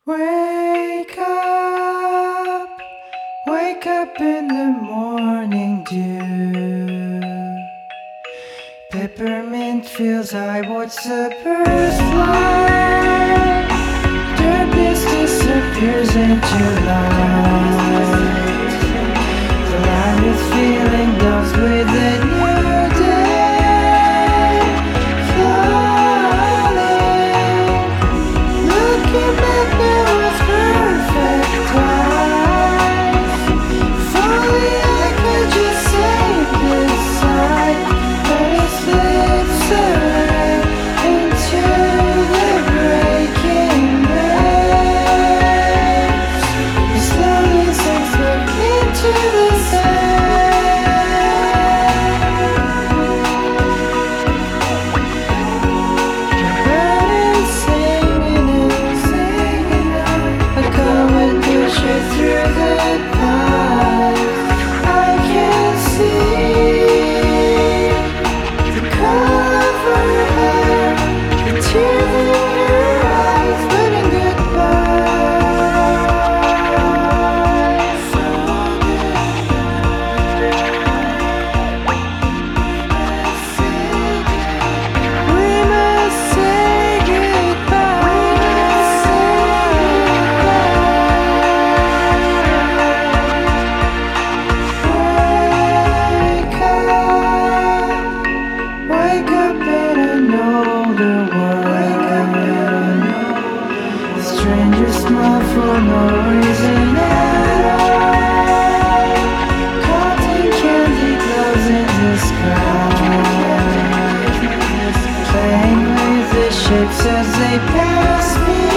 Wake up in the morning dew. Peppermint feels I watch the birds fly. Darkness disappears into light. The line is feeling lost with the new day. Falling, looking back now was perfect twice. If only I could just save this sight, but it slips away into the breaking waves. It slowly sinks back into the strangers smile for no reason at all. Cotton candy glows in the sky, playing with the shapes as they pass me